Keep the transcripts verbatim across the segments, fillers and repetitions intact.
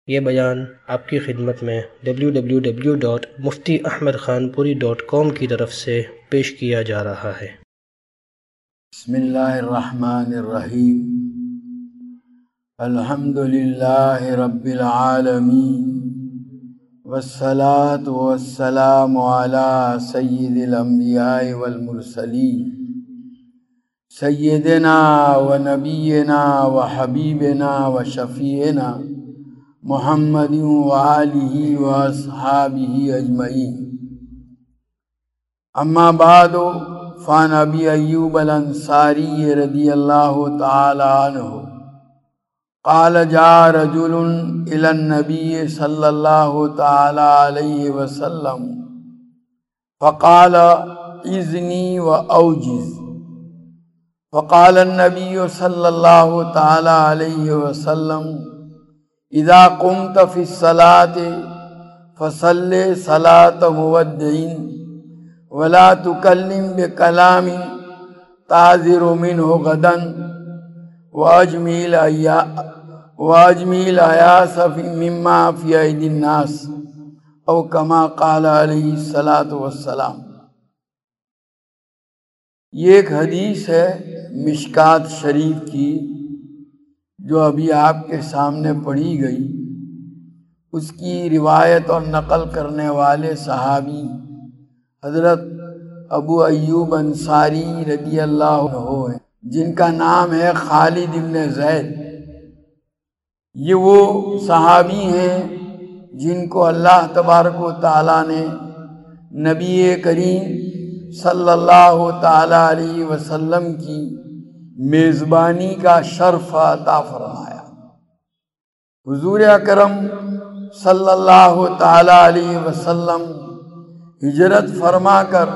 یہ بیان آپ کی خدمت میں W W W dot Mufti Ahmad Khanpuri dot کام کی طرف سے پیش کیا جا رہا ہے۔ بسم اللہ الرحمن الرحیم۔ الحمد للہ رب العالمین والصلاة والسلام علی سید الانبیاء والمرسلین سیدنا و نبینا و حبیبنا و شفیعنا محمد و آلہ و اصحابہ اجمعین۔ اما بعد فعن ابی ایوب الانصاری رضی اللہ تعالی عنہ قال جاء رجل الى النبی صلی اللہ تعالی علیہ وسلم فقال اذنی و اوجز فقال النبی صلی اللہ تعالی علیہ وسلم اذا قمت فی الصلاة فصل صلاة مودع ولا تکلم بکلام تعذر منہ غدا واجمیل واجمیل ایاس مما فی ایدی الناس او کما قال علیہ الصلاۃ والسلام۔ یہ ایک حدیث ہے مشکات شریف کی جو ابھی آپ کے سامنے پڑھی گئی۔ اس کی روایت اور نقل کرنے والے صحابی حضرت ابو ایوب انصاری رضی اللہ عنہ ہیں، جن کا نام ہے خالد بن زید۔ یہ وہ صحابی ہیں جن کو اللہ تبارک و تعالیٰ نے نبی کریم صلی اللہ تعالی علیہ وسلم کی میزبانی کا شرف عطا فرمایا۔ حضور اکرم صلی اللہ تعالی علیہ وسلم ہجرت فرما کر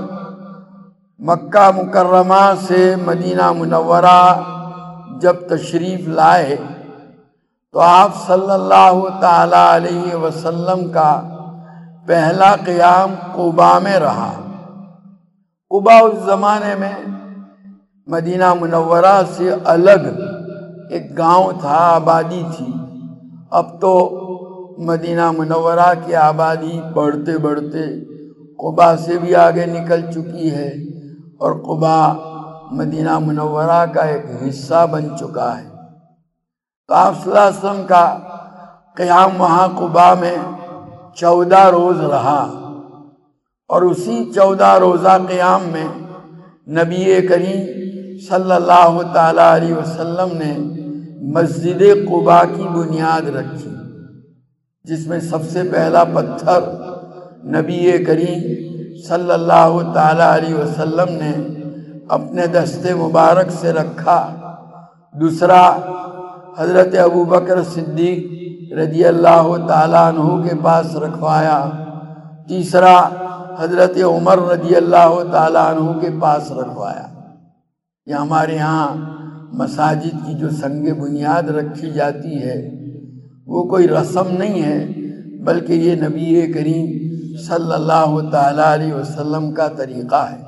مکہ مکرمہ سے مدینہ منورہ جب تشریف لائے تو آپ صلی اللہ تعالی علیہ وسلم کا پہلا قیام قباء میں رہا۔ قباء اس زمانے میں مدینہ منورہ سے الگ ایک گاؤں تھا، آبادی تھی۔ اب تو مدینہ منورہ کی آبادی بڑھتے بڑھتے قباء سے بھی آگے نکل چکی ہے اور قباء مدینہ منورہ کا ایک حصہ بن چکا ہے۔ تو آپ صلی اللہ علیہ وسلم کا قیام وہاں قباء میں چودہ روز رہا، اور اسی چودہ روزہ قیام میں نبی کریم صلی اللہ تعالی علیہ وسلم نے مسجد قباء کی بنیاد رکھی، جس میں سب سے پہلا پتھر نبی کریم صلی اللہ تعالی علیہ وسلم نے اپنے دست مبارک سے رکھا، دوسرا حضرت ابو بکر صدیق رضی اللہ تعالی عنہ کے پاس رکھوایا، تیسرا حضرت عمر رضی اللہ تعالی عنہ کے پاس رکھوایا۔ یہ ہمارے ہاں مساجد کی جو سنگ بنیاد رکھی جاتی ہے وہ کوئی رسم نہیں ہے، بلکہ یہ نبی کریم صلی اللہ تعالی علیہ وسلم کا طریقہ ہے۔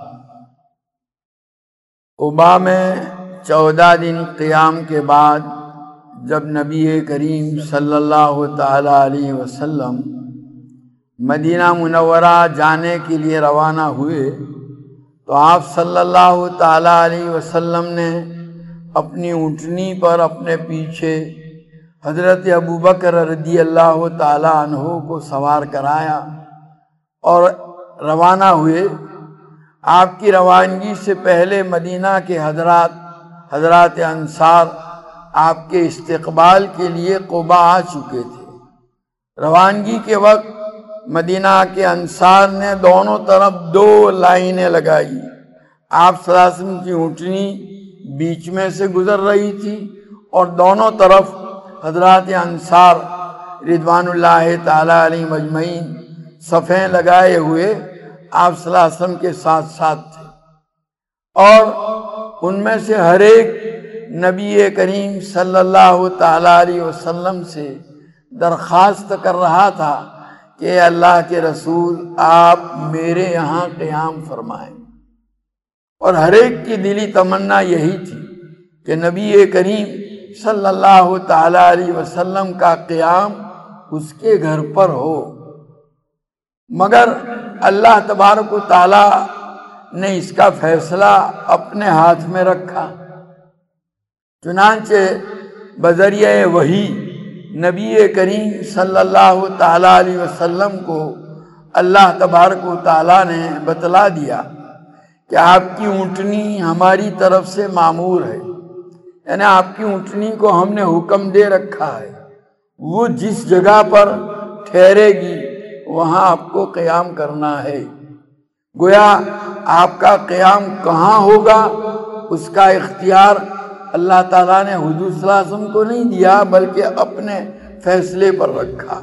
قباء میں چودہ دن قیام کے بعد جب نبی کریم صلی اللہ تعالی علیہ وسلم مدینہ منورہ جانے کے لیے روانہ ہوئے تو آپ صلی اللہ تعالی علیہ وسلم نے اپنی اونٹنی پر اپنے پیچھے حضرت ابو بکر رضی اللہ تعالی عنہ کو سوار کرایا اور روانہ ہوئے۔ آپ کی روانگی سے پہلے مدینہ کے حضرات حضرات انصار آپ کے استقبال کے لیے قباء آ چکے تھے۔ روانگی کے وقت مدینہ کے انصار نے دونوں طرف دو لائنیں لگائی۔ آپ صلی اللہ علیہ وسلم کی اونٹنی بیچ میں سے گزر رہی تھی اور دونوں طرف حضرات انصار رضوان اللہ تعالی علیہم اجمعین صفیں لگائے ہوئے آپ صلی اللہ علیہ وسلم کے ساتھ ساتھ تھے، اور ان میں سے ہر ایک نبی کریم صلی اللہ تعالی علیہ وسلم سے درخواست کر رہا تھا کہ اے اللہ کے رسول آپ میرے یہاں قیام فرمائیں، اور ہر ایک کی دلی تمنا یہی تھی کہ نبی کریم صلی اللہ تعالی علیہ وسلم کا قیام اس کے گھر پر ہو، مگر اللہ تبارک و تعالی نے اس کا فیصلہ اپنے ہاتھ میں رکھا۔ چنانچہ بذریعہ وحی نبی کریم صلی اللہ تعالی علیہ وسلم کو اللہ تبارک و تعالی نے بتلا دیا کہ آپ کی اونٹنی ہماری طرف سے مامور ہے، یعنی آپ کی اونٹنی کو ہم نے حکم دے رکھا ہے، وہ جس جگہ پر ٹھہرے گی وہاں آپ کو قیام کرنا ہے۔ گویا آپ کا قیام کہاں ہوگا اس کا اختیار اللہ تعالیٰ نے حضور صلی اللہ علیہ وسلم کو نہیں دیا، بلکہ اپنے فیصلے پر رکھا۔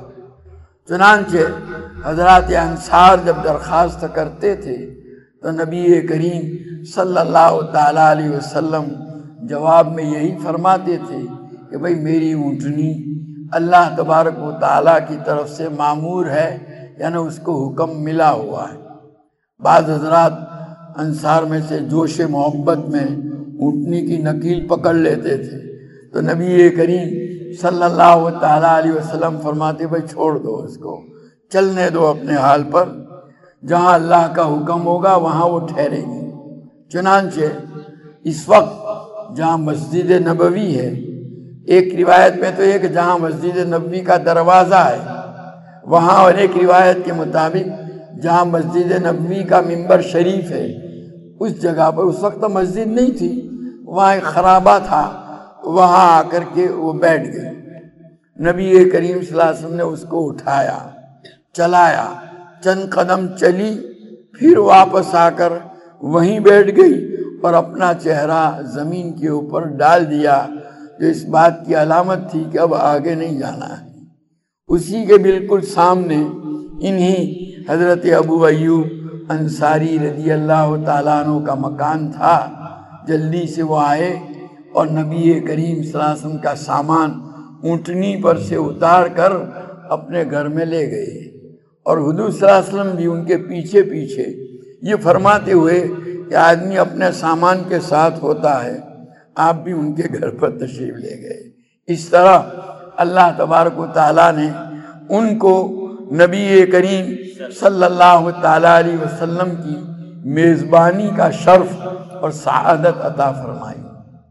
چنانچہ حضرات انصار جب درخواست کرتے تھے تو نبی کریم صلی اللہ تعالیٰ علیہ وسلم جواب میں یہی فرماتے تھے کہ بھئی میری اونٹنی اللہ تبارک و تعالیٰ کی طرف سے مامور ہے، یعنی اس کو حکم ملا ہوا ہے۔ بعض حضرات انصار میں سے جوش محبت میں اونٹنی کی نکیل پکڑ لیتے تھے تو نبی کریم صلی اللہ تعالیٰ علیہ وسلم فرماتے بھائی چھوڑ دو اس کو، چلنے دو اپنے حال پر، جہاں اللہ کا حکم ہوگا وہاں وہ ٹھہرے گی۔ چنانچہ اس وقت جہاں مسجد نبوی ہے، ایک روایت میں تو یہ کہ جہاں مسجد نبوی کا دروازہ ہے وہاں، اور ایک روایت کے مطابق جہاں مسجد نبوی کا ممبر شریف ہے اس جگہ پر، اس وقت تو مسجد نہیں تھی، وہاں ایک خرابہ تھا، وہاں آ کر کے وہ بیٹھ گئی۔ نبی کریم صلی اللہ علیہ وسلم نے اس کو اٹھایا، چلایا، چند قدم چلی، پھر واپس آ کر وہیں بیٹھ گئی اور اپنا چہرہ زمین کے اوپر ڈال دیا، جو اس بات کی علامت تھی کہ اب آگے نہیں جانا ہے۔ اسی کے بالکل سامنے انہی حضرت ابو ایوب انصاری رضی اللہ تعالیٰ عنہ کا مکان تھا۔ جلدی سے وہ آئے اور نبی کریم صلی اللہ علیہ وسلم کا سامان اونٹنی پر سے اتار کر اپنے گھر میں لے گئے، اور حضور صلی اللہ علیہ وسلم بھی ان کے پیچھے پیچھے، یہ فرماتے ہوئے کہ آدمی اپنے سامان کے ساتھ ہوتا ہے، آپ بھی ان کے گھر پر تشریف لے گئے۔ اس طرح اللہ تبارک و تعالیٰ نے ان کو نبی کریم صلی اللہ تعالیٰ علیہ وسلم کی میزبانی کا شرف اور سعادت عطا فرمائی۔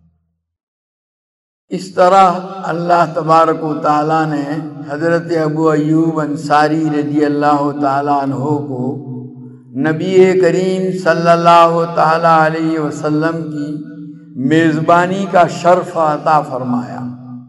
اس طرح اللہ تبارک و تعالیٰ نے حضرت ابو ایوب انصاری رضی اللہ تعالیٰ عنہ کو نبی کریم صلی اللہ تعالیٰ علیہ وسلم کی میزبانی کا شرف عطا فرمایا۔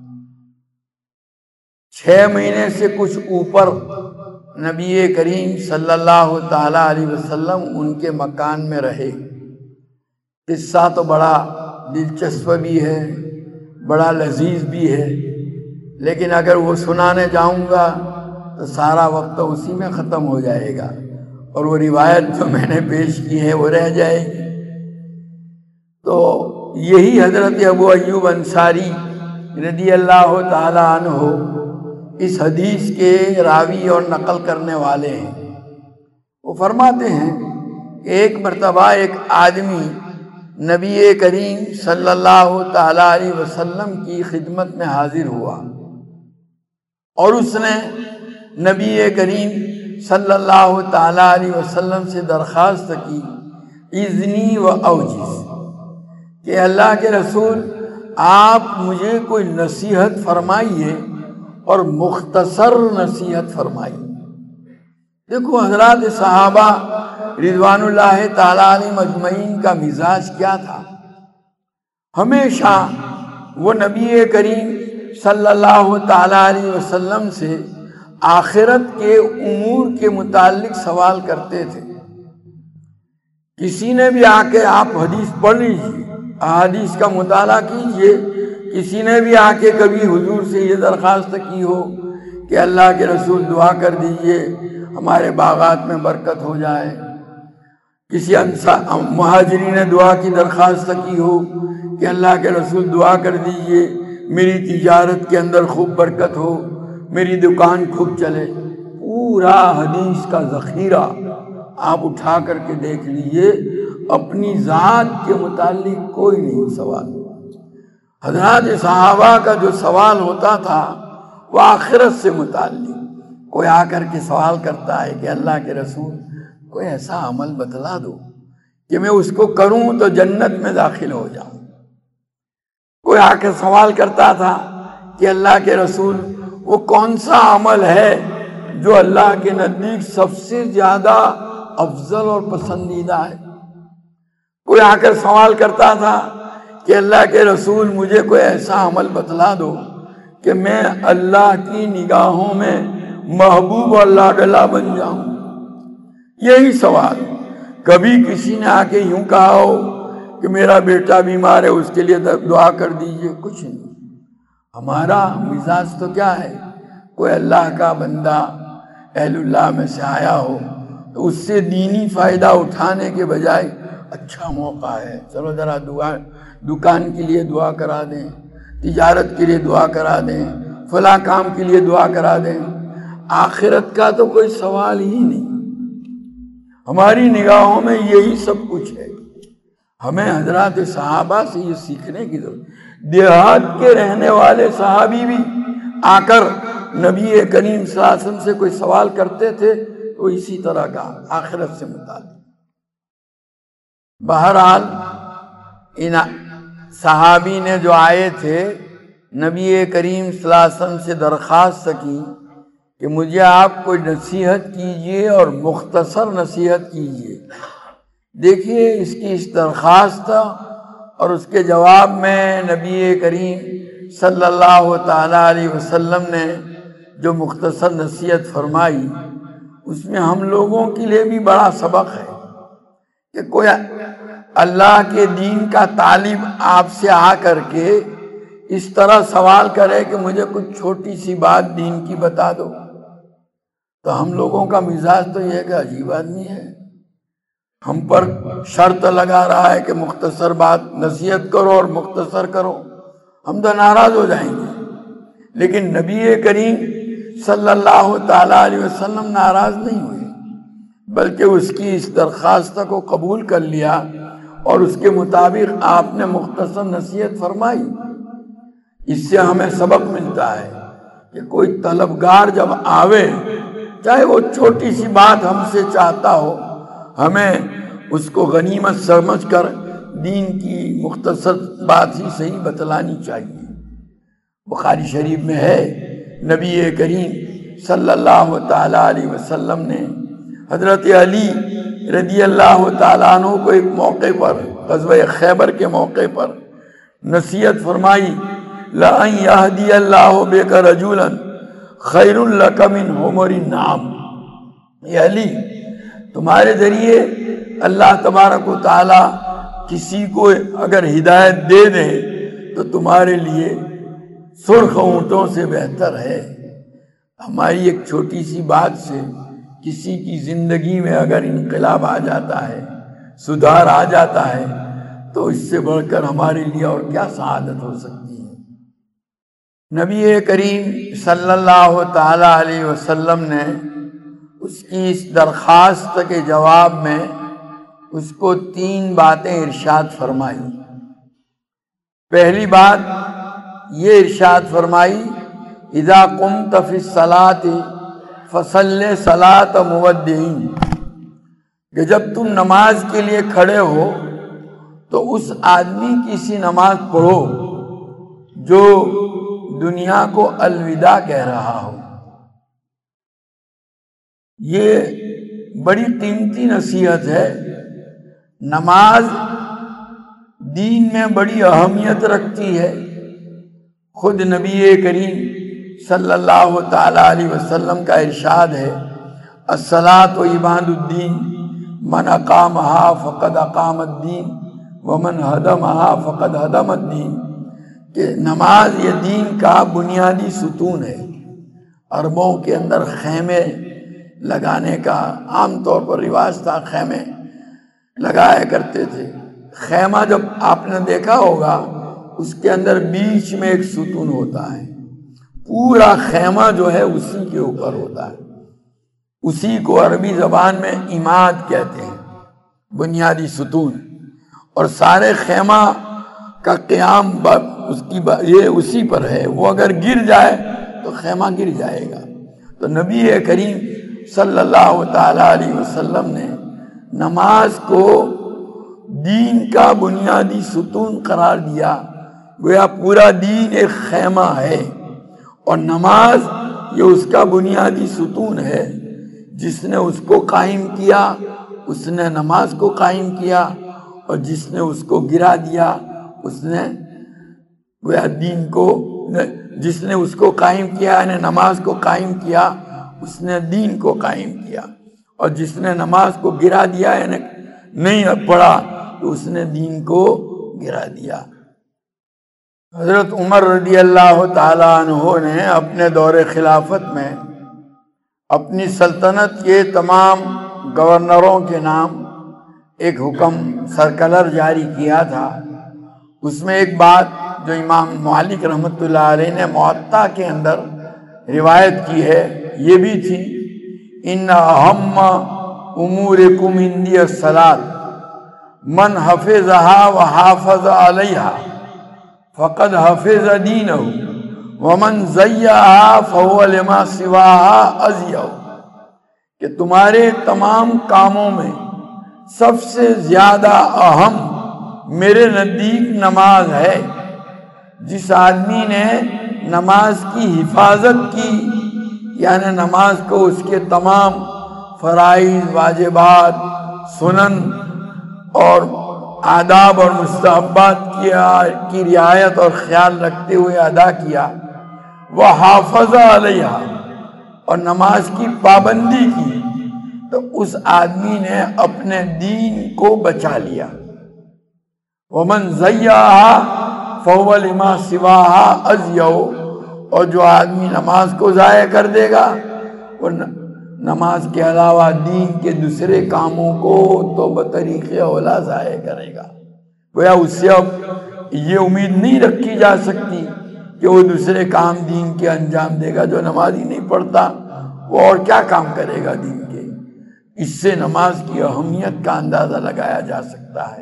چھ مہینے سے کچھ اوپر نبی کریم صلی اللہ تعالیٰ علیہ وسلم ان کے مکان میں رہے۔ قصہ تو بڑا دلچسپ بھی ہے، بڑا لذیذ بھی ہے، لیکن اگر وہ سنانے جاؤں گا تو سارا وقت تو اسی میں ختم ہو جائے گا، اور وہ روایت جو میں نے پیش کی ہے وہ رہ جائے گی۔ تو یہی حضرت ابو ایوب انصاری رضی اللہ تعالیٰ عنہ اس حدیث کے راوی اور نقل کرنے والے ہیں۔ وہ فرماتے ہیں کہ ایک مرتبہ ایک آدمی نبی کریم صلی اللہ تعالیٰ علیہ وسلم کی خدمت میں حاضر ہوا، اور اس نے نبی کریم صلی اللہ تعالیٰ علیہ وسلم سے درخواست کی اذنی و اوجز، کہ اللہ کے رسول آپ مجھے کوئی نصیحت فرمائیے اور مختصر نصیحت فرمائیے۔ دیکھو حضرات صحابہ رضوان اللہ تعالیٰ علیہ مجمعین کا مزاج کیا تھا، ہمیشہ وہ نبی کریم صلی اللہ تعالیٰ علیہ وسلم سے آخرت کے امور کے متعلق سوال کرتے تھے۔ کسی نے بھی آ کے، آپ حدیث پڑھ لیجیے، احادیث کا مطالعہ کیجئے، کسی نے بھی آ کے کبھی حضور سے یہ درخواست کی ہو کہ اللہ کے رسول دعا کر دیجئے ہمارے باغات میں برکت ہو جائے، کسی مہاجرین نے دعا کی درخواست کی ہو کہ اللہ کے رسول دعا کر دیجئے میری تجارت کے اندر خوب برکت ہو، میری دکان خوب چلے، پورا حدیث کا ذخیرہ آپ اٹھا کر کے دیکھ لیجئے، اپنی ذات کے متعلق کوئی نہیں سوال۔ حضرات صحابہ کا جو سوال ہوتا تھا وہ آخرت سے متعلق، کوئی آ کر کے سوال کرتا ہے کہ اللہ کے رسول کوئی ایسا عمل بتلا دو کہ میں اس کو کروں تو جنت میں داخل ہو جاؤں۔ کوئی آ کر سوال کرتا تھا کہ اللہ کے رسول وہ کون سا عمل ہے جو اللہ کے نزدیک سب سے زیادہ افضل اور پسندیدہ ہے۔ کوئی آ کر سوال کرتا تھا کہ اللہ کے رسول مجھے کوئی ایسا عمل بتلا دو کہ میں اللہ کی نگاہوں میں محبوب اور لاڈلا بن جاؤں۔ یہی سوال کبھی کسی نے آ کے یوں کہا ہو کہ میرا بیٹا بیمار ہے اس کے لیے دعا کر دیجئے، کچھ نہیں۔ ہمارا مزاج تو کیا ہے، کوئی اللہ کا بندہ اہل اللہ میں سے آیا ہو تو اس سے دینی فائدہ اٹھانے کے بجائے اچھا موقع ہے، چلو ذرا دعا دکان کے لیے دعا کرا دیں، تجارت کے لیے دعا کرا دیں، فلاں کام کے لیے دعا کرا دیں۔ آخرت کا تو کوئی سوال ہی نہیں۔ ہماری نگاہوں میں یہی سب کچھ ہے۔ ہمیں حضرات صحابہ سے یہ سیکھنے کی ضرورت۔ دیہات کے رہنے والے صحابی بھی آ کر نبی کریم صلی اللہ علیہ وسلم سے کوئی سوال کرتے تھے تو اسی طرح کا آخرت سے متعلق۔ بہرحال ان صحابی نے جو آئے تھے نبی کریم صلی اللہ علیہ وسلم سے درخواست کی کہ مجھے آپ کوئی نصیحت کیجئے اور مختصر نصیحت کیجئے۔ دیکھیے اس کی اس درخواست اور اس کے جواب میں نبی کریم صلی اللہ تعالیٰ علیہ وسلم نے جو مختصر نصیحت فرمائی اس میں ہم لوگوں کے لیے بھی بڑا سبق ہے کہ کوئی اللہ کے دین کا طالب آپ سے آ کر کے اس طرح سوال کرے کہ مجھے کچھ چھوٹی سی بات دین کی بتا دو، تو ہم لوگوں کا مزاج تو یہ ہے کہ عجیب آدمی ہے، ہم پر شرط لگا رہا ہے کہ مختصر بات نصیحت کرو اور مختصر کرو، ہم تو ناراض ہو جائیں گے۔ لیکن نبی کریم صلی اللہ تعالیٰ علیہ وسلم ناراض نہیں ہوئے، بلکہ اس کی اس درخواست کو قبول کر لیا اور اس کے مطابق آپ نے مختصر نصیحت فرمائی۔ اس سے ہمیں سبق ملتا ہے کہ کوئی طلبگار جب آوے چاہے وہ چھوٹی سی بات ہم سے چاہتا ہو، ہمیں اس کو غنیمت سمجھ کر دین کی مختصر بات ہی صحیح بتلانی چاہیے۔ بخاری شریف میں ہے نبی کریم صلی اللہ تعالیٰ علیہ وسلم نے حضرت علی رضی اللہ تعالیٰ عنہ کو ایک موقع پر غزوہ خیبر کے موقع پر نصیحت فرمائی، لَأَن يَهْدِيَ اللَّهُ بِكَ رَجُلًا خَيْرٌ لَكَ مِنْ حُمُرِ النَّعَمِ۔ اے علی، تمہارے ذریعے اللہ تبارک و تعالیٰ کسی کو اگر ہدایت دے دے تو تمہارے لیے سرخ اونٹوں سے بہتر ہے۔ ہماری ایک چھوٹی سی بات سے کسی کی زندگی میں اگر انقلاب آ جاتا ہے، سدھار آ جاتا ہے، تو اس سے بڑھ کر ہمارے لیے اور کیا سعادت ہو سکتی ہے۔ نبی کریم صلی اللہ تعالیٰ علیہ وسلم نے اس کی اس درخواست کے جواب میں اس کو تین باتیں ارشاد فرمائی۔ پہلی بات یہ ارشاد فرمائی، اذا قمت فی الصلاۃ فصلی صلاۃ مودعین، کہ جب تم نماز کے لیے کھڑے ہو تو اس آدمی کی سی نماز پڑھو جو دنیا کو الوداع کہہ رہا ہو۔ یہ بڑی قیمتی نصیحت ہے۔ نماز دین میں بڑی اہمیت رکھتی ہے۔ خود نبی کریم صلی اللہ تعالیٰ علیہ وسلم کا ارشاد ہے، الصلاۃ عماد الدین، من اقامہا فقد اقام الدین ومن ہدمہا فقد ہدم الدین، کہ نماز یہ دین کا بنیادی ستون ہے۔ عربوں کے اندر خیمے لگانے کا عام طور پر رواج تھا، خیمے لگایا کرتے تھے۔ خیمہ جب آپ نے دیکھا ہوگا اس کے اندر بیچ میں ایک ستون ہوتا ہے، پورا خیمہ جو ہے اسی کے اوپر ہوتا ہے، اسی کو عربی زبان میں عماد کہتے ہیں، بنیادی ستون۔ اور سارے خیمہ کا قیام اس کی یہ اسی پر ہے، وہ اگر گر جائے تو خیمہ گر جائے گا۔ تو نبی کریم صلی اللہ تعالی علیہ وسلم نے نماز کو دین کا بنیادی ستون قرار دیا، گویا پورا دین ایک خیمہ ہے اور نماز یہ اس کا بنیادی ستون ہے۔ جس نے اس کو قائم کیا اس نے نماز کو قائم کیا، اور جس نے اس کو گرا دیا اس نے گویا دین کو، جس نے اس کو قائم کیا یعنی نماز کو قائم کیا اس نے دین کو قائم کیا، اور جس نے نماز کو گرا دیا یعنی نہیں پڑھا تو اس نے دین کو گرا دیا۔ حضرت عمر رضی اللہ تعالیٰ عنہ نے اپنے دور خلافت میں اپنی سلطنت کے تمام گورنروں کے نام ایک حکم سرکلر جاری کیا تھا۔ اس میں ایک بات جو امام مالک رحمۃ اللہ علیہ نے موطا کے اندر روایت کی ہے یہ بھی تھی، ان اہم امورکم عندی الصلاۃ من حفظها وحافظ علیہا فقد حفظ دینہ ومن ضیعها فهو لما سواها اضیع، کہ تمہارے تمام کاموں میں سب سے زیادہ اہم میرے نزدیک نماز ہے۔ جس آدمی نے نماز کی حفاظت کی یعنی نماز کو اس کے تمام فرائض، واجبات، سنن اور آداب اور مستحبات کی رعایت اور خیال رکھتے ہوئے ادا کیا، وہ حافظ علیہا اور نماز کی پابندی کی، تو اس آدمی نے اپنے دین کو بچا لیا۔ ومن ضیعها فهو لما سواها اضیع، اور جو آدمی نماز کو ضائع کر دے گا وہ نماز کے علاوہ دین کے دوسرے کاموں کو تو بطریق اولا ضائع کرے گا۔ گویا اس سے اب یہ امید نہیں رکھی جا سکتی کہ وہ دوسرے کام دین کے انجام دے گا۔ جو نماز ہی نہیں پڑھتا وہ اور کیا کام کرے گا دین کے؟ اس سے نماز کی اہمیت کا اندازہ لگایا جا سکتا ہے۔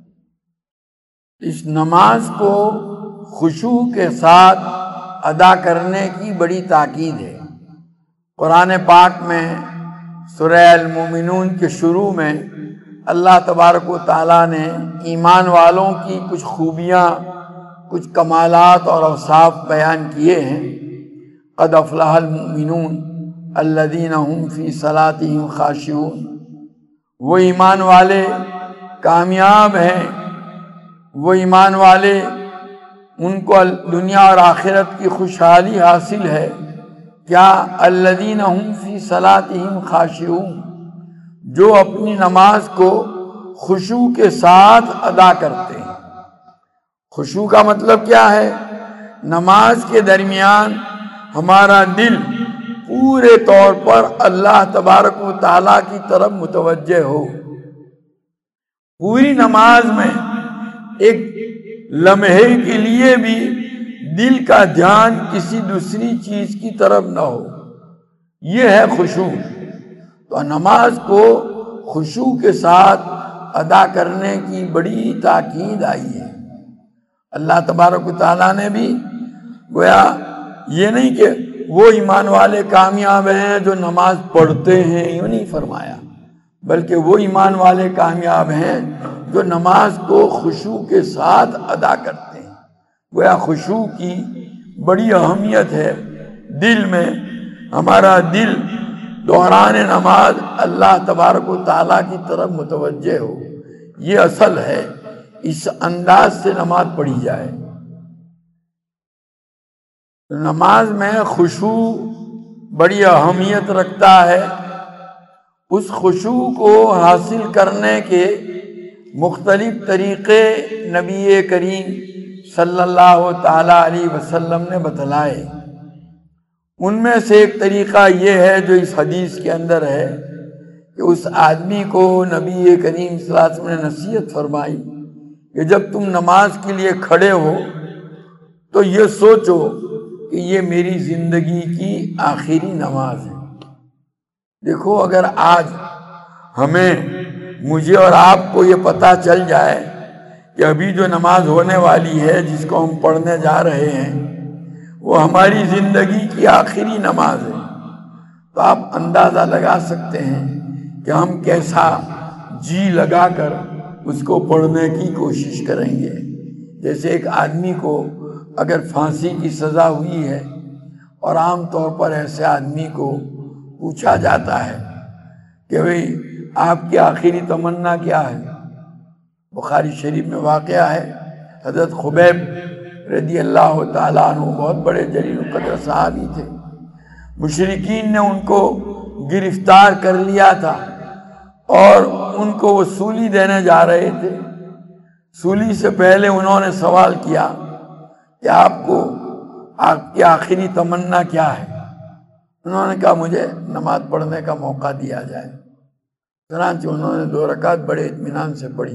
اس نماز کو خشوع کے ساتھ ادا کرنے کی بڑی تاکید ہے۔ قرآن پاک میں سورہ المومنون کے شروع میں اللہ تبارک و تعالیٰ نے ایمان والوں کی کچھ خوبیاں، کچھ کمالات اور اوصاف بیان کیے ہیں۔ قد افلح المؤمنون الذین هم فی صلاتهم خاشعون، وہ ایمان والے کامیاب ہیں، وہ ایمان والے ان کو دنیا اور آخرت کی خوشحالی حاصل ہے۔ کیا الذین هم فی صلاتهم خاشعون، جو اپنی نماز کو خشوع کے ساتھ ادا کرتے ہیں۔ خشوع کا مطلب کیا ہے؟ نماز کے درمیان ہمارا دل پورے طور پر اللہ تبارک و تعالیٰ کی طرف متوجہ ہو۔ پوری نماز میں ایک لمحے کے لیے بھی دل کا دھیان کسی دوسری چیز کی طرف نہ ہو، یہ ہے خشوع۔ تو نماز کو خشوع کے ساتھ ادا کرنے کی بڑی تاکید آئی ہے۔ اللہ تبارک و تعالیٰ نے بھی گویا یہ نہیں کہ وہ ایمان والے کامیاب ہیں جو نماز پڑھتے ہیں، یوں نہیں فرمایا، بلکہ وہ ایمان والے کامیاب ہیں جو نماز کو خشوع کے ساتھ ادا کرتے ہیں۔ گویا خشوع کی بڑی اہمیت ہے۔ دل میں ہمارا دل دوران نماز اللہ تبارک و تعالیٰ کی طرف متوجہ ہو، یہ اصل ہے۔ اس انداز سے نماز پڑھی جائے۔ نماز میں خشوع بڑی اہمیت رکھتا ہے۔ اس خشوع کو حاصل کرنے کے مختلف طریقے نبی کریم صلی اللہ تعالیٰ علیہ وسلم نے بتلائے۔ ان میں سے ایک طریقہ یہ ہے جو اس حدیث کے اندر ہے کہ اس آدمی کو نبی کریم صلی اللہ علیہ وسلم نے نصیحت فرمائی کہ جب تم نماز کے لیے کھڑے ہو تو یہ سوچو کہ یہ میری زندگی کی آخری نماز ہے۔ دیکھو، اگر آج ہمیں، مجھے اور آپ کو یہ پتہ چل جائے کہ ابھی جو نماز ہونے والی ہے جس کو ہم پڑھنے جا رہے ہیں وہ ہماری زندگی کی آخری نماز ہے، تو آپ اندازہ لگا سکتے ہیں کہ ہم کیسا جی لگا کر اس کو پڑھنے کی کوشش کریں گے۔ جیسے ایک آدمی کو اگر پھانسی کی سزا ہوئی ہے اور عام طور پر ایسے آدمی کو پوچھا جاتا ہے کہ بھئی آپ کی آخری تمنا کیا ہے، بخاری شریف میں واقعہ ہے، حضرت خبیب رضی اللہ تعالیٰ عنہ بہت بڑے جلیل القدر صحابی تھے، مشرکین نے ان کو گرفتار کر لیا تھا اور ان کو وہ سولی دینے جا رہے تھے۔ سولی سے پہلے انہوں نے سوال کیا کہ آپ کو آپ کی آخری تمنا کیا ہے؟ انہوں نے کہا مجھے نماز پڑھنے کا موقع دیا جائے۔ چنانچہ انہوں نے دو رکعت بڑے اطمینان سے پڑھی۔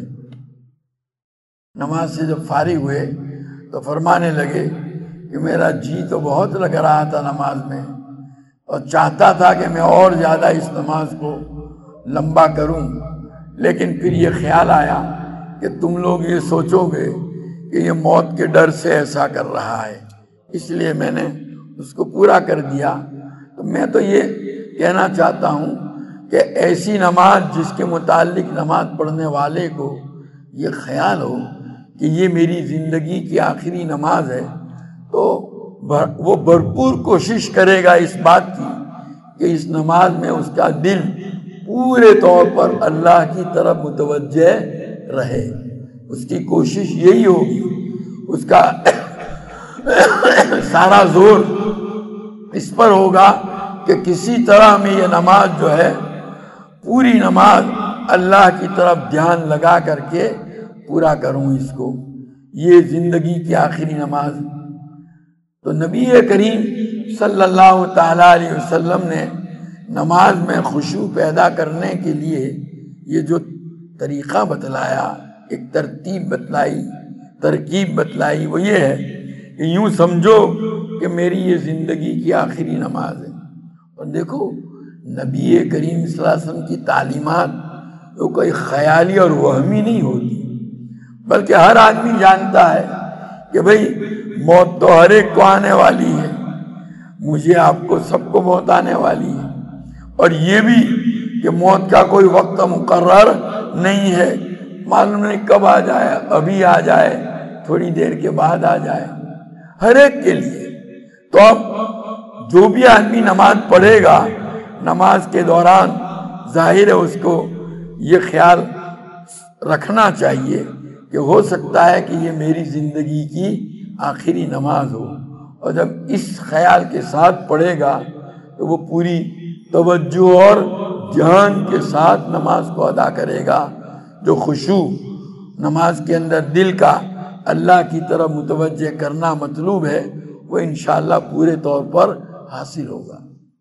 نماز سے جب فارغ ہوئے تو فرمانے لگے کہ میرا جی تو بہت لگ رہا تھا نماز میں اور چاہتا تھا کہ میں اور زیادہ اس نماز کو لمبا کروں، لیکن پھر یہ خیال آیا کہ تم لوگ یہ سوچو گے کہ یہ موت کے ڈر سے ایسا کر رہا ہے، اس لیے میں نے اس کو پورا کر دیا۔ تو میں تو یہ کہنا چاہتا ہوں کہ ایسی نماز جس کے متعلق نماز پڑھنے والے کو یہ خیال ہو کہ یہ میری زندگی کی آخری نماز ہے، تو وہ بھرپور کوشش کرے گا اس بات کی کہ اس نماز میں اس کا دل پورے طور پر اللہ کی طرف متوجہ رہے۔ اس کی کوشش یہی ہوگی، اس کا سارا زور اس پر ہوگا کہ کسی طرح میں یہ نماز جو ہے پوری نماز اللہ کی طرف دھیان لگا کر کے پورا کروں اس کو، یہ زندگی کی آخری نماز۔ تو نبی کریم صلی اللہ تعالیٰ علیہ وسلم نے نماز میں خشوع پیدا کرنے کے لیے یہ جو طریقہ بتلایا، ایک ترتیب بتلائی، ترکیب بتلائی، وہ یہ ہے کہ یوں سمجھو کہ میری یہ زندگی کی آخری نماز ہے۔ اور دیکھو نبی کریم صلی اللہ علیہ وسلم کی تعلیمات وہ کوئی خیالی اور وہمی نہیں ہوتی، بلکہ ہر آدمی جانتا ہے کہ بھئی موت تو ہر ایک کو آنے والی ہے، مجھے آپ کو سب کو موت آنے والی ہے، اور یہ بھی کہ موت کا کوئی وقت مقرر نہیں ہے، معلوم نہیں کب آ جائے، ابھی آ جائے، تھوڑی دیر کے بعد آ جائے، ہر ایک کے لیے۔ تو اب جو بھی آدمی نماز پڑھے گا نماز کے دوران ظاہر ہے اس کو یہ خیال رکھنا چاہیے کہ ہو سکتا ہے کہ یہ میری زندگی کی آخری نماز ہو، اور جب اس خیال کے ساتھ پڑھے گا تو وہ پوری توجہ اور دھیان کے ساتھ نماز کو ادا کرے گا۔ جو خشوع نماز کے اندر دل کا اللہ کی طرف متوجہ کرنا مطلوب ہے وہ انشاءاللہ پورے طور پر حاصل ہوگا۔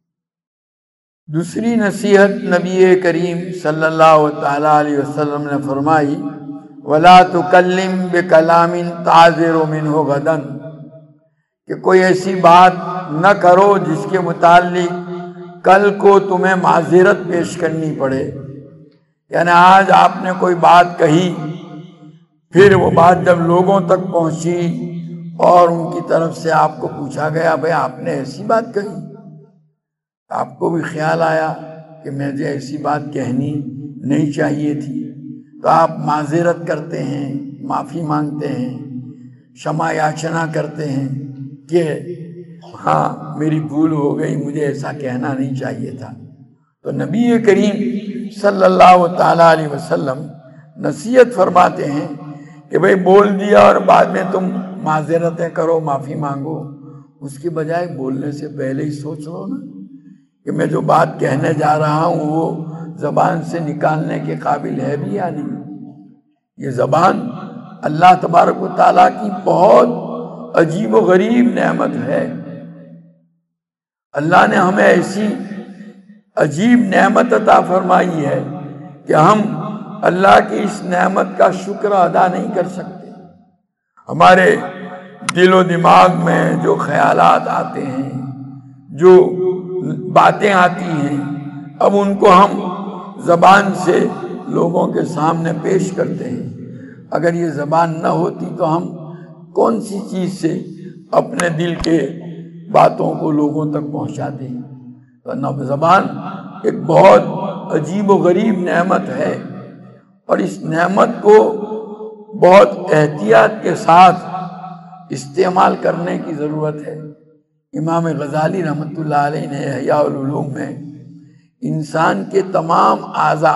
دوسری نصیحت نبی کریم صلی اللہ تعالیٰ علیہ وسلم نے فرمائی، وَلَا تُكَلِّمْ بِكَلَامٍ تَعْذِرُ مِنْهُ غَدًا، کہ کوئی ایسی بات نہ کرو جس کے متعلق کل کو تمہیں معذرت پیش کرنی پڑے۔ یعنی آج آپ نے کوئی بات کہی، پھر وہ بات جب لوگوں تک پہنچی اور ان کی طرف سے آپ کو پوچھا گیا بھئی آپ نے ایسی بات کہی، آپ کو بھی خیال آیا کہ مجھے ایسی بات کہنی نہیں چاہیے تھی، تو آپ معذرت کرتے ہیں، معافی مانگتے ہیں، شمع یاچنا کرتے ہیں کہ ہاں میری بھول ہو گئی، مجھے ایسا کہنا نہیں چاہیے تھا۔ تو نبی کریم صلی اللہ تعالیٰ علیہ وسلم نصیحت فرماتے ہیں کہ بھئی بول دیا اور بعد میں تم معذرتیں کرو، معافی مانگو، اس کے بجائے بولنے سے پہلے ہی سوچ لو نا کہ میں جو بات کہنے جا رہا ہوں وہ زبان سے نکالنے کے قابل ہے بھی یا نہیں۔ یہ زبان اللہ تبارک و تعالیٰ کی بہت عجیب و غریب نعمت ہے۔ اللہ نے ہمیں ایسی عجیب نعمت عطا فرمائی ہے کہ ہم اللہ کی اس نعمت کا شکر ادا نہیں کر سکتے۔ ہمارے دل و دماغ میں جو خیالات آتے ہیں، جو باتیں آتی ہیں، اب ان کو ہم زبان سے لوگوں کے سامنے پیش کرتے ہیں۔ اگر یہ زبان نہ ہوتی تو ہم کون سی چیز سے اپنے دل کے باتوں کو لوگوں تک پہنچاتے ہیں۔ تو زبان ایک بہت عجیب و غریب نعمت ہے، اور اس نعمت کو بہت احتیاط کے ساتھ استعمال کرنے کی ضرورت ہے۔ امام غزالی رحمۃ اللہ علیہ نے احیاء العلوم میں انسان کے تمام اعضاء،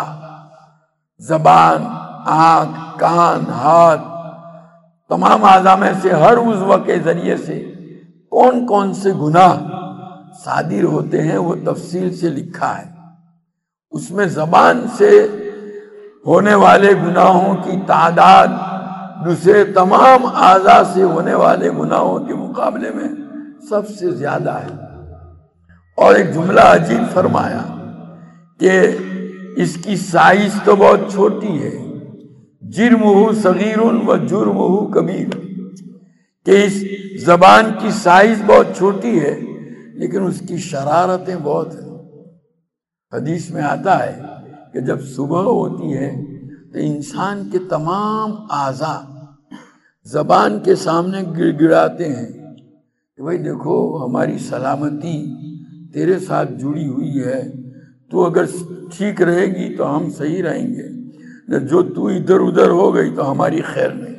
زبان، آنکھ، کان، ہاتھ، تمام اعضاء میں سے ہر عضو کے ذریعے سے کون کون سے گناہ صادر ہوتے ہیں وہ تفصیل سے لکھا ہے۔ اس میں زبان سے ہونے والے گناہوں کی تعداد دوسرے تمام اعضاء سے ہونے والے گناہوں کے مقابلے میں سب سے زیادہ ہے۔ اور ایک جملہ عجیب فرمایا کہ اس کی سائز تو بہت چھوٹی ہے، جرمہ صغیر و جرمہ کبیر، کہ اس زبان کی سائز بہت چھوٹی ہے لیکن اس کی شرارتیں بہت ہیں۔ حدیث میں آتا ہے کہ جب صبح ہوتی ہے تو انسان کے تمام اعضاء زبان کے سامنے گڑ گڑاتے ہیں کہ بھائی دیکھو ہماری سلامتی تیرے ساتھ جڑی ہوئی ہے، تو اگر ٹھیک رہے گی تو ہم صحیح رہیں گے، جو تو ادھر ادھر ہو گئی تو ہماری خیر نہیں۔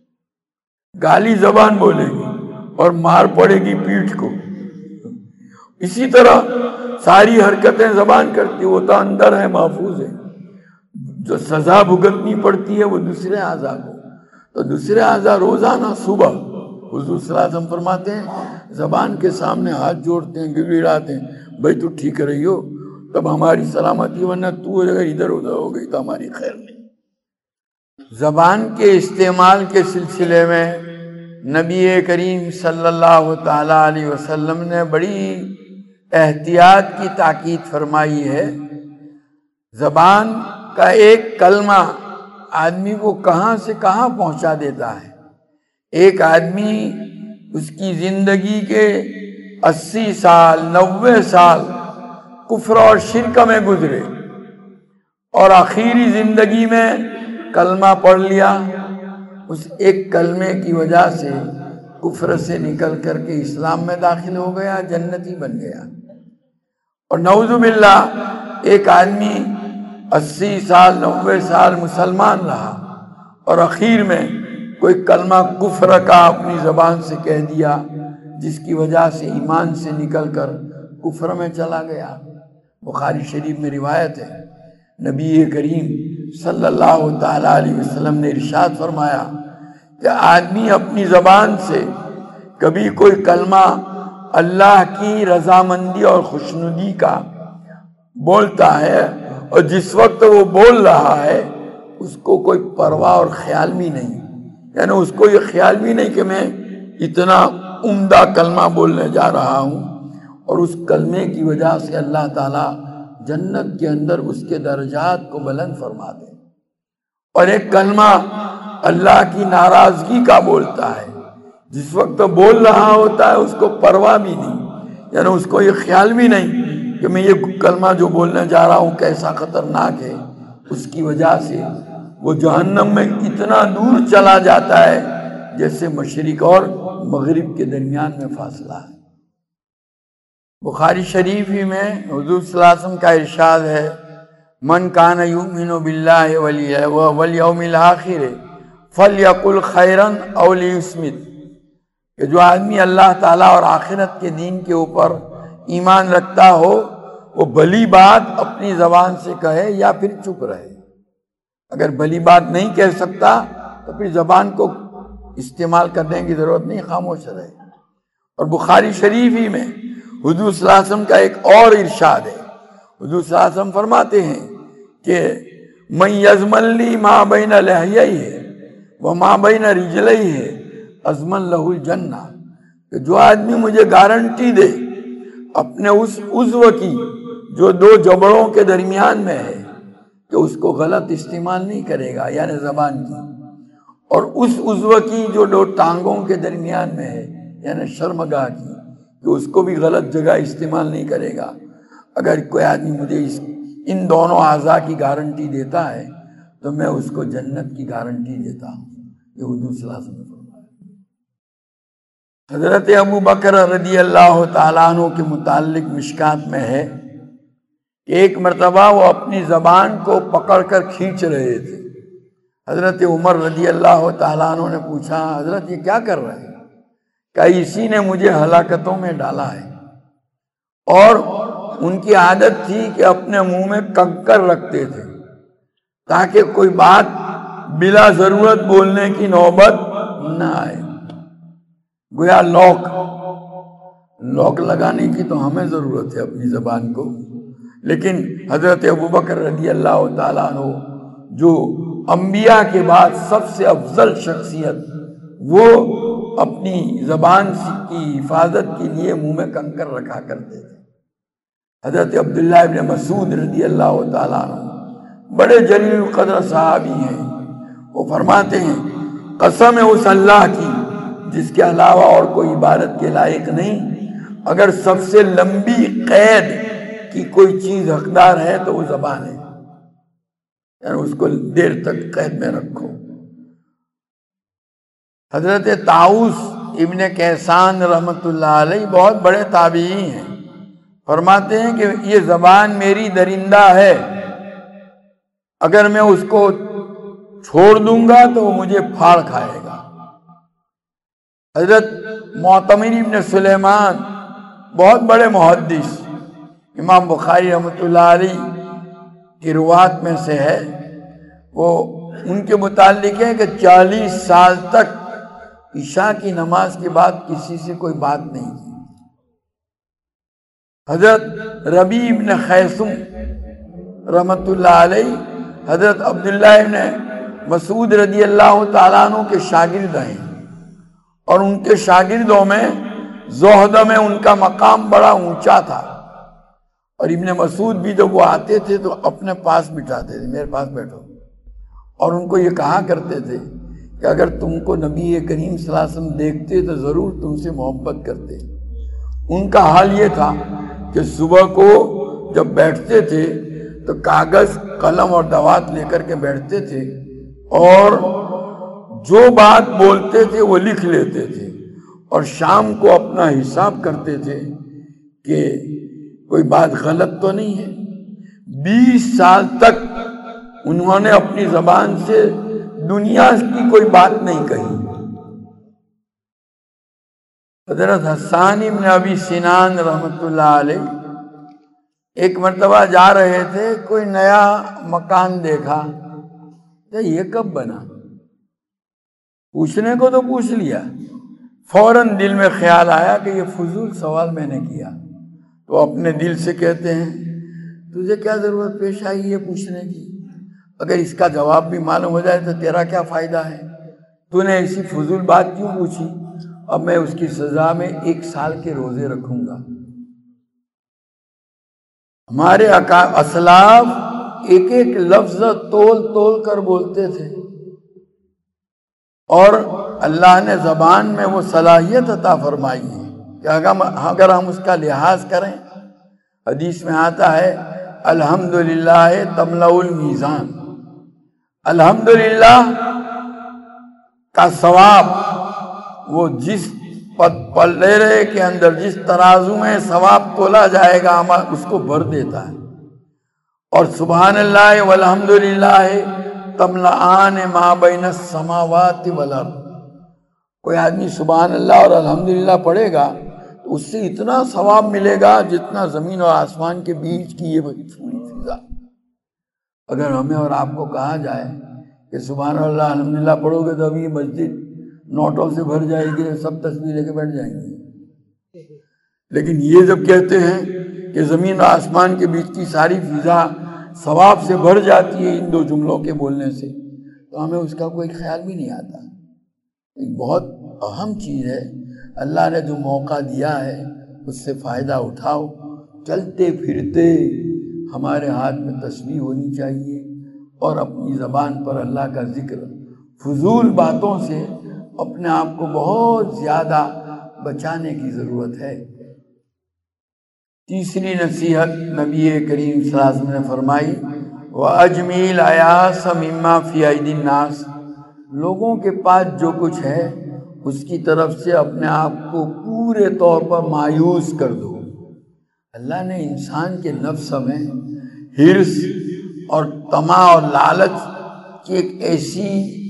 گالی زبان بولے گی اور مار پڑے گی پیٹھ کو، اسی طرح ساری حرکتیں زبان کرتی، وہ تو اندر ہے، محفوظ ہے، جو سزا بھگتنی پڑتی ہے وہ دوسرے اعضاء کو۔ تو دوسرے اعضاء روزانہ صبح حضور صلی اللہ علیہ وسلم فرماتے ہیں زبان کے سامنے ہاتھ جوڑتے ہیں، گڑگڑاتے ہیں، بھائی تو ٹھیک رہی ہو تب ہماری سلامتی، ورنہ تو اگر ادھر ادھر ہو گئی تو ہماری خیر نہیں۔ زبان کے استعمال کے سلسلے میں نبی کریم صلی اللہ تعالی علیہ وسلم نے بڑی احتیاط کی تاکید فرمائی ہے۔ زبان کا ایک کلمہ آدمی کو کہاں سے کہاں پہنچا دیتا ہے۔ ایک آدمی اس کی زندگی کے اسی سال نوے سال کفر اور شرک میں گزرے اور آخری زندگی میں کلمہ پڑھ لیا، اس ایک کلمے کی وجہ سے کفر سے نکل کر کے اسلام میں داخل ہو گیا، جنتی بن گیا۔ اور نعوذ باللہ ایک آدمی اسی سال نوے سال مسلمان رہا اور اخیر میں کوئی کلمہ کفر کا اپنی زبان سے کہہ دیا، جس کی وجہ سے ایمان سے نکل کر کفر میں چلا گیا۔ بخاری شریف میں روایت ہے، نبی کریم صلی اللہ تعالی علیہ وسلم نے ارشاد فرمایا کہ آدمی اپنی زبان سے کبھی کوئی کلمہ اللہ کی رضامندی اور خوشنودی کا بولتا ہے، اور جس وقت وہ بول رہا ہے اس کو کوئی پرواہ اور خیال بھی نہیں، یعنی اس کو یہ خیال بھی نہیں کہ میں اتنا عمدہ کلمہ بولنے جا رہا ہوں، اور اس کلمے کی وجہ سے اللہ تعالیٰ جنت کے اندر اس کے درجات کو بلند فرما دے۔ اور ایک کلمہ اللہ کی ناراضگی کا بولتا ہے، جس وقت بول رہا ہوتا ہے اس کو پرواہ بھی نہیں، یعنی اس کو یہ خیال بھی نہیں کہ میں یہ کلمہ جو بولنے جا رہا ہوں کیسا خطرناک ہے، اس کی وجہ سے وہ جہنم میں اتنا دور چلا جاتا ہے جیسے مشرق اور مغرب کے درمیان میں فاصلہ ہے۔ بخاری شریف ہی میں حضور صلی اللہ علیہ وسلم کا ارشاد ہے، من کان یؤمن باللہ والیوم الآخر فلیقل خیرا او لیصمت، کہ جو آدمی اللہ تعالیٰ اور آخرت کے دین کے اوپر ایمان رکھتا ہو وہ بھلی بات اپنی زبان سے کہے یا پھر چپ رہے۔ اگر بھلی بات نہیں کہہ سکتا تو پھر زبان کو استعمال کرنے کی ضرورت نہیں، خاموش رہے۔ اور بخاری شریف ہی میں حضور صلی اللہ علیہ وسلم کا ایک اور ارشاد ہے، حضور صلی اللہ علیہ وسلم فرماتے ہیں کہ من یضمن لی ما بین لحییہ وما بین رجلیہ اضمن لہ الجنہ، کہ جو آدمی مجھے گارنٹی دے اپنے اس عضو کی جو دو جبڑوں کے درمیان میں ہے کہ اس کو غلط استعمال نہیں کرے گا، یعنی زبان کی، اور اس عضو کی جو دو ٹانگوں کے درمیان میں ہے یعنی شرمگاہ کی، کہ اس کو بھی غلط جگہ استعمال نہیں کرے گا۔ اگر کوئی آدمی مجھے اس ان دونوں اعضاء کی گارنٹی دیتا ہے تو میں اس کو جنت کی گارنٹی دیتا ہوں، یہ حضور صلی اللہ علیہ وسلم نے فرمایا۔ حضرت ابو بکر رضی اللہ تعالیٰ عنہ کے متعلق مشکات میں ہے کہ ایک مرتبہ وہ اپنی زبان کو پکڑ کر کھینچ رہے تھے۔ حضرت عمر رضی اللہ تعالیٰ عنہ نے پوچھا حضرت یہ کیا کر رہے ہیں؟ کہ اسی نے مجھے ہلاکتوں میں ڈالا ہے۔ اور ان کی عادت تھی کہ اپنے منہ میں کنکر رکھتے تھے تاکہ کوئی بات بلا ضرورت بولنے کی نوبت نہ آئے۔ گویا لوک لوک لگانے کی تو ہمیں ضرورت ہے اپنی زبان کو، لیکن حضرت ابوبکر رضی اللہ تعالیٰ عنہ جو انبیاء کے بعد سب سے افضل شخصیت، وہ اپنی زبان کی حفاظت کے لیے منہ میں کنکر رکھا کرتے تھے۔ حضرت عبداللہ ابن مسعود رضی اللہ تعالیٰ عنہ بڑے جلیل القدر صحابی ہیں، وہ فرماتے ہیں قسم ہے اس اللہ کی جس کے علاوہ اور کوئی عبادت کے لائق نہیں، اگر سب سے لمبی قید کی کوئی چیز حقدار ہے تو وہ زبان ہے، یعنی اس کو دیر تک قید میں رکھو۔ حضرت طاؤس ابن کیسان رحمۃ اللہ علیہ بہت بڑے تابعی ہیں، فرماتے ہیں کہ یہ زبان میری درندہ ہے، اگر میں اس کو چھوڑ دوں گا تو وہ مجھے پھاڑ کھائے گا۔ حضرت معتمر ابن سلیمان بہت بڑے محدث، امام بخاری رحمۃ اللہ علیہ کی روایت میں سے ہے، وہ ان کے متعلق ہے کہ چالیس سال تک عشاء کی نماز کے بعد کسی سے کوئی بات نہیں کی۔ حضرت ربیع ابن خیثم رحمۃ اللہ علیہ حضرت عبداللہ ابن مسعود رضی اللہ تعالیٰ عنہ کے شاگرد ہیں، اور ان کے شاگردوں میں زہد میں ان کا مقام بڑا اونچا تھا، اور ابن مسعود بھی جب وہ آتے تھے تو اپنے پاس بٹھاتے تھے، میرے پاس بیٹھو، اور ان کو یہ کہا کرتے تھے کہ اگر تم کو نبی کریم صلی اللہ علیہ وسلم دیکھتے تو ضرور تم سے محبت کرتے۔ ان کا حال یہ تھا کہ صبح کو جب بیٹھتے تھے تو کاغذ قلم اور دوات لے کر کے بیٹھتے تھے، اور جو بات بولتے تھے وہ لکھ لیتے تھے، اور شام کو اپنا حساب کرتے تھے کہ کوئی بات غلط تو نہیں ہے۔ بیس سال تک انہوں نے اپنی زبان سے دنیا کی کوئی بات نہیں کہی۔ حضرت حسان ابن ابی سنان رحمۃ اللہ علیہ ایک مرتبہ جا رہے تھے، کوئی نیا مکان دیکھا، یہ کب بنا؟ پوچھنے کو تو پوچھ لیا، فوراً دل میں خیال آیا کہ یہ فضول سوال میں نے کیا، تو اپنے دل سے کہتے ہیں تجھے کیا ضرورت پیش آئی یہ پوچھنے کی؟ اگر اس کا جواب بھی معلوم ہو جائے تو تیرا کیا فائدہ ہے؟ تو نے ایسی فضول بات کیوں پوچھی؟ اب میں اس کی سزا میں ایک سال کے روزے رکھوں گا۔ ہمارے اسلاف ایک ایک لفظ تول تول کر بولتے تھے، اور اللہ نے زبان میں وہ صلاحیت عطا فرمائی ہے کہ اگر ہم اس کا لحاظ کریں، حدیث میں آتا ہے الحمدللہ تملأ المیزان، الحمدللہ کا ثواب وہ جس پلڑے کے اندر جس ترازو میں ثواب تولا جائے گا اس کو بھر دیتا ہے، اور سبحان اللہ والحمدللہ تملأان ما بین السماوات والارض، کوئی آدمی سبحان اللہ اور الحمدللہ پڑھے گا تو اس سے اتنا ثواب ملے گا جتنا زمین اور آسمان کے بیچ کی یہ پوری فضا۔ اگر ہمیں اور آپ کو کہا جائے کہ سبحان اللہ الحمدللہ پڑھو گے تو ابھی مسجد نوٹوں سے بھر جائے گی، سب تصویر لے کے بیٹھ جائیں گے، لیکن یہ جب کہتے ہیں کہ زمین اور آسمان کے بیچ کی ساری فضا ثواب سے بھر جاتی ہے ان دو جملوں کے بولنے سے، تو ہمیں اس کا کوئی خیال بھی نہیں آتا۔ ایک بہت اہم چیز ہے، اللہ نے جو موقع دیا ہے اس سے فائدہ اٹھاؤ۔ چلتے پھرتے ہمارے ہاتھ میں تسبیح ہونی چاہیے، اور اپنی زبان پر اللہ کا ذکر، فضول باتوں سے اپنے آپ کو بہت زیادہ بچانے کی ضرورت ہے۔ تیسری نصیحت نبی کریم صلی اللہ علیہ وسلم نے فرمائی وَأَجْمِلْ عَيَاسَ مِمَّا فِي أَيْدِي النَّاسِ، لوگوں کے پاس جو کچھ ہے اس کی طرف سے اپنے آپ کو پورے طور پر مایوس کر دو۔ اللہ نے انسان کے نفس میں ہرس اور طمع اور لالچ کی ایک ایسی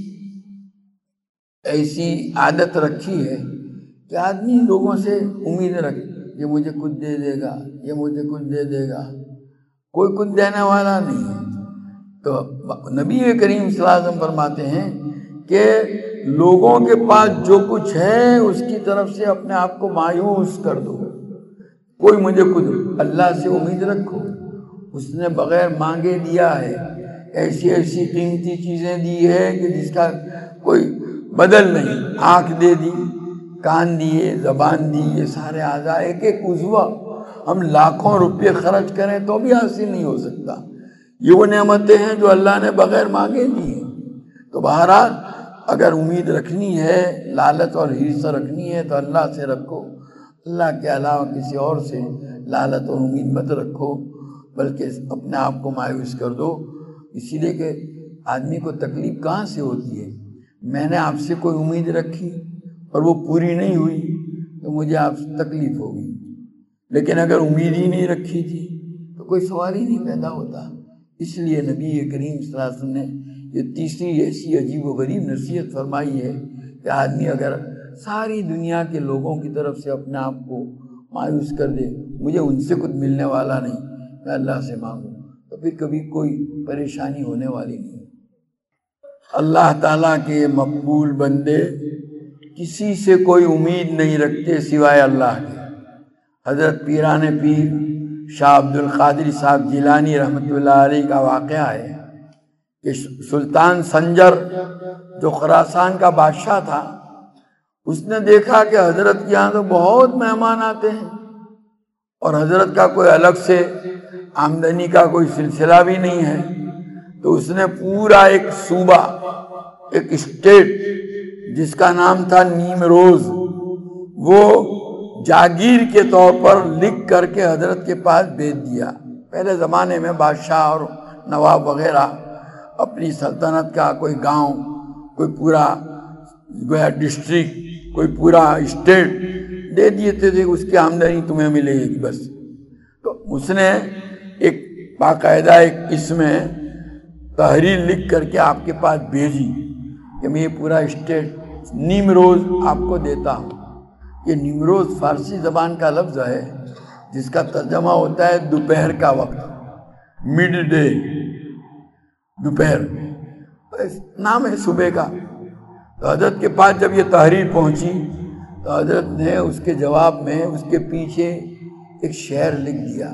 ایسی عادت رکھی ہے کہ آدمی لوگوں سے امید رکھے، یہ مجھے کچھ دے دے گا، یہ مجھے کچھ دے دے گا، کوئی کچھ دینے والا نہیں ہے۔ تو نبی کریم صلی اللہ علیہ وسلم فرماتے ہیں کہ لوگوں کے پاس جو کچھ ہے اس کی طرف سے اپنے آپ کو مایوس کر دو، کوئی مجھے کچھ، اللہ سے امید رکھو، اس نے بغیر مانگے دیا ہے، ایسی ایسی قیمتی چیزیں دی ہے کہ جس کا کوئی بدل نہیں، آنکھ دے دی، کان دیے، زبان دی، یہ سارے اعضاء، ایک ایک عضو ہم لاکھوں روپے خرچ کریں تو بھی حاصل نہیں ہو سکتا۔ یہ وہ نعمتیں ہیں جو اللہ نے بغیر مانگے دی ہیں۔ تو بہرحال اگر امید رکھنی ہے، لالچ اور حرص رکھنی ہے تو اللہ سے رکھو، اللہ کے علاوہ کسی اور سے لالچ اور امید مت رکھو، بلکہ اپنے آپ کو مایوس کر دو۔ اسی لیے کہ آدمی کو تکلیف کہاں سے ہوتی ہے؟ میں نے آپ سے کوئی امید رکھی اور وہ پوری نہیں ہوئی تو مجھے آپ سے تکلیف ہوگی، لیکن اگر امید ہی نہیں رکھی تھی تو کوئی سوال ہی نہیں پیدا ہوتا۔ اس لیے نبی کریم صلی اللہ علیہ وسلم نے یہ تیسری ایسی عجیب و غریب نصیحت فرمائی ہے کہ آدمی اگر ساری دنیا کے لوگوں کی طرف سے اپنے آپ کو مایوس کر دے، مجھے ان سے کچھ ملنے والا نہیں، میں اللہ سے مانگوں، تو پھر کبھی کوئی پریشانی ہونے والی نہیں۔ اللہ تعالیٰ کے مقبول بندے کسی سے کوئی امید نہیں رکھتے سوائے اللہ کے۔ حضرت پیران پیر شاہ عبد القادر صاحب جیلانی رحمۃ اللہ علیہ کا واقعہ ہے کہ سلطان سنجر جو خراسان کا بادشاہ تھا، اس نے دیکھا کہ حضرت کے یہاں تو بہت مہمان آتے ہیں اور حضرت کا کوئی الگ سے آمدنی کا کوئی سلسلہ بھی نہیں ہے، تو اس نے پورا ایک صوبہ، ایک اسٹیٹ جس کا نام تھا نیم روز، وہ جاگیر کے طور پر لکھ کر کے حضرت کے پاس بھیج دیا۔ پہلے زمانے میں بادشاہ اور نواب وغیرہ اپنی سلطنت کا کوئی گاؤں، کوئی پورا گویا ڈسٹرکٹ، کوئی پورا اسٹیٹ دے دیتے تھے، اس کی آمدنی تمہیں ملے گی بس۔ تو اس نے ایک باقاعدہ ایک اس میں تحریر لکھ کر کے آپ کے پاس بھیجی کہ میں یہ پورا اسٹیٹ نیمروز آپ کو دیتا ہوں۔ یہ نیمروز فارسی زبان کا لفظ ہے جس کا ترجمہ ہوتا ہے دوپہر کا وقت، مڈ ڈے، دوپہر، نام ہے صبح کا۔ تو حضرت کے پاس جب یہ تحریر پہنچی تو حضرت نے اس کے جواب میں اس کے پیچھے ایک شعر لکھ دیا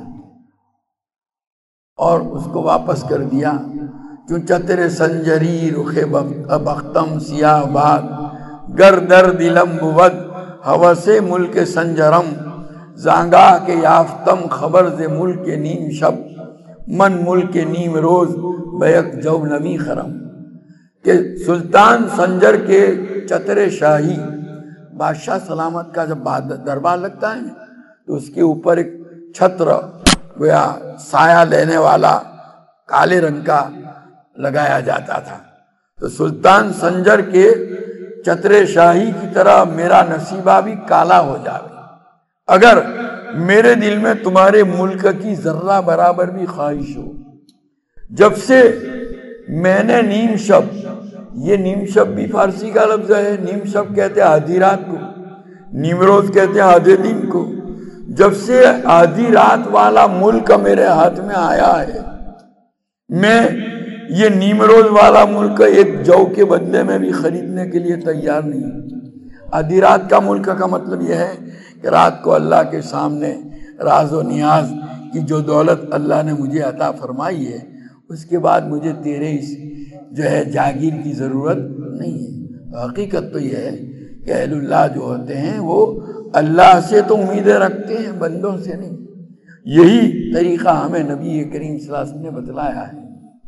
اور اس کو واپس کر دیا۔ چون چتر سنجری رخ بختم سیاہ باد، گر در دلم بود ہوس ملک سنجرم، زانگاہ کے یافتم خبر ز ملک نیم شب، من ملک نیم روز بیک جو نمی خرم۔ کہ سلطان سنجر کے چتر شاہی، بادشاہ سلامت کا جب دربار لگتا ہے تو اس کے اوپر ایک چھتر گویا سایہ لینے والا کالے رنگ کا لگایا جاتا تھا۔ تو سلطان سنجر کے چتر شاہی کی طرح میرا نصیبہ بھی کالا ہو جائے اگر میرے دل میں تمہارے ملک کی ذرہ برابر بھی خواہش ہو۔ جب سے میں نے نیم شب، یہ نیم شب بھی فارسی کا لفظ ہے، نیم شب کہتے ہیں آدھی رات کو، نیم روز کہتے ہیں آدھے دن کو۔ جب سے آدھی رات والا ملک میرے ہاتھ میں آیا ہے، میں یہ نیم روز والا ملک ایک جو کے بدلے میں بھی خریدنے کے لیے تیار نہیں۔ آدھی رات کا ملک کا مطلب یہ ہے کہ رات کو اللہ کے سامنے راز و نیاز کی جو دولت اللہ نے مجھے عطا فرمائی ہے، اس کے بعد مجھے تیرے اس جو ہے جاگیر کی ضرورت نہیں ہے۔ تو حقیقت تو یہ ہے کہ اہل اللہ جو ہوتے ہیں وہ اللہ سے تو امیدیں رکھتے ہیں، بندوں سے نہیں۔ یہی طریقہ ہمیں نبی کریم صلی اللہ علیہ وسلم نے بتلایا ہے۔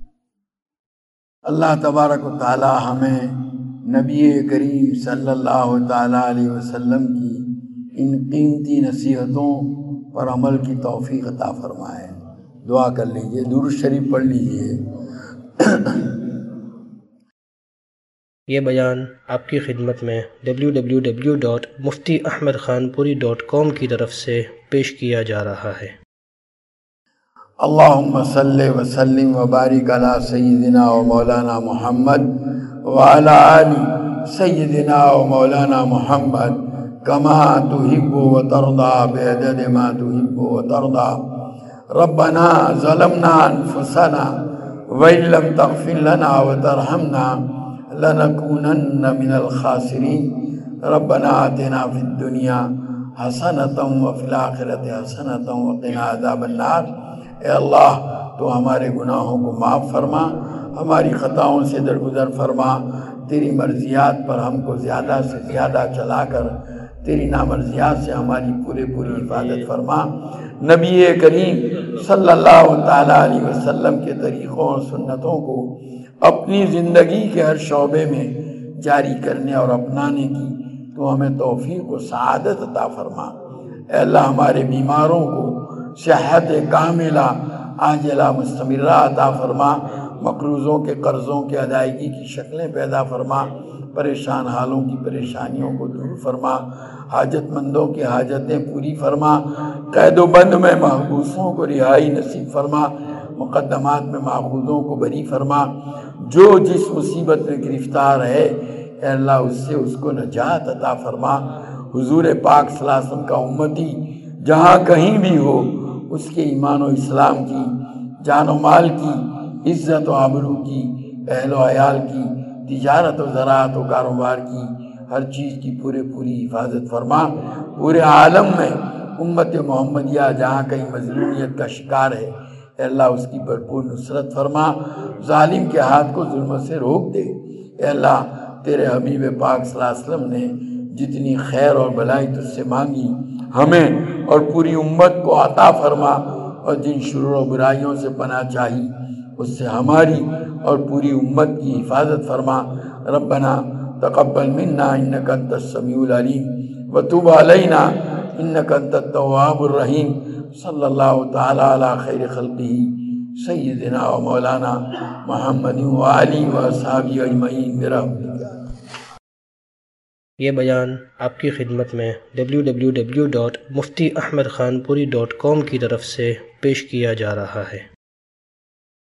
اللہ تبارک و تعالی ہمیں نبی کریم صلی اللہ تعالیٰ علیہ وسلم کی ان قیمتی نصیحتوں پر عمل کی توفیق عطا فرمائے۔ دعا کر لیجئے، درود شریف پڑھ لیجئے۔ یہ بیان آپ کی خدمت میں W W W dot Mufti Ahmad Khanpuri dot کام کی طرف سے پیش کیا جا رہا ہے۔ अल्लाहुम्मा सल्ली व सल्लिम व बारिक अला सय्यिदिना व मौलाना मुहम्मद व अला आलि सय्यिदिना व मौलाना मुहम्मद कमा तुहिब्बु व तर्दा बिअदद मा तुहिब्बु व तर्दा। रब्बना ज़लमना अनफुसना व इन लम तग़फिर लना व तरहमना लनकूनन्न मिनल खासिरीन। रब्बना आतिना फिद दुनिया हसनतम व फिल आखिरति हसनतम व क़िना अज़ाबन नार। ए अल्लाह, तो हमारे गुनाहों को माफ़ फरमा, हमारी ख़ताओं से दरगुजर फरमा, तेरी मर्ज़ियात पर हमको ज़्यादा से ज़्यादा चलाकर तेरी नामर्ज़ियात से हमारी पूरे पूरी हिफाजत फरमा। नबी करीम सल्लल्लाहु ताला अलैहि वसल्लम के तरीक़ों और सुन्नतों को अपनी ज़िंदगी के हर शौबे में जारी करने और अपनाने की तो हमें तौफ़ीक़ व सआदत अता फरमा। ऐ अल्लाह, हमारे बीमारों को सेहत कामिला आजिला मुस्तमिर्रा अता फरमा, मकरूज़ों के कर्ज़ों के अदायगी की शक्लें पैदा फरमा, परेशान हालों की परेशानियों को दूर फरमा, हाजतमंदों की हाजतें पूरी फरमा, कैदो बंद में महबूसों को रिहाई नसीब फरमा, मुक़द्दमात में माखूज़ों को बरी फरमा। जो जिस मुसीबत में गिरफ्तार है ऐ अल्लाह, उससे उसको नजात अता फरमा। हुजूर पाक सल्लल्लाहु अलैहि वसल्लम का उम्मती जहाँ कहीं भी हो, उसके ईमान और इस्लाम की, जान और माल की, इज़्ज़त और आबरू की, अहल और अयाल की, तिजारत और ज़राअत और कारोबार की, हर चीज़ की पूरे पूरी हिफाजत फरमा। पूरे आलम में उम्मत मोहम्मदिया जहाँ कहीं मज़लूमियत का शिकार है ऐ अल्लाह, उसकी भरपूर नुसरत फरमा, जालिम के हाथ को जुल्म से रोक दे। ऐ अल्लाह, तेरे हबीब पाक सल्लल्लाहु अलैहि वसल्लम ने जितनी खैर और भलाई तुझसे मांगी, हमें और पूरी उम्मत को अता फरमा, और जिन शुरूर और बुराइयों से पनाह चाही उससे हमारी और पूरी उम्मत की हिफाजत फरमा। रब्बना तक़ब्बल मिन्ना इन्नका अंतस समीउल अलीम व तुब अलैना इन्नका अंतत तव्वाबुर रहीम। सल्लल्लाहु तआला अला खैरि खल्क़िही सय्यिदिना व मौलाना मुहम्मदिन व आलिहि व अस्हाबिही अजमईन बिरहमतिका। ये बयान आपकी खिदमत में W W W dot Mufti Ahmad Khanpuri dot com की तरफ से पेश किया जा रहा है।